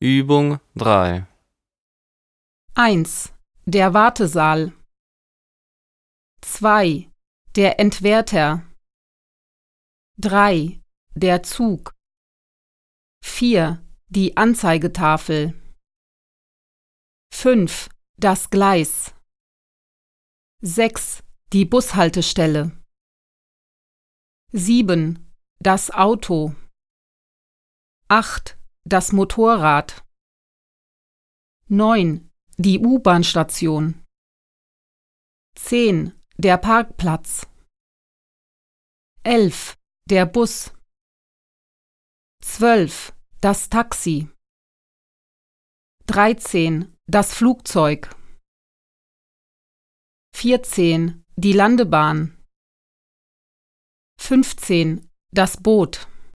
Übung 3. 1. Der Wartesaal. 2. Der Entwerter. 3. Der Zug. 4. Die Anzeigetafel. 5. Das Gleis. 6. Die Bushaltestelle. 7. Das Auto. 8. Das Motorrad. 9. Die U-Bahn-Station. 10. Der Parkplatz. 11. Der Bus. 12. Das Taxi. 13. Das Flugzeug. 14. Die Landebahn. 15. Das Boot.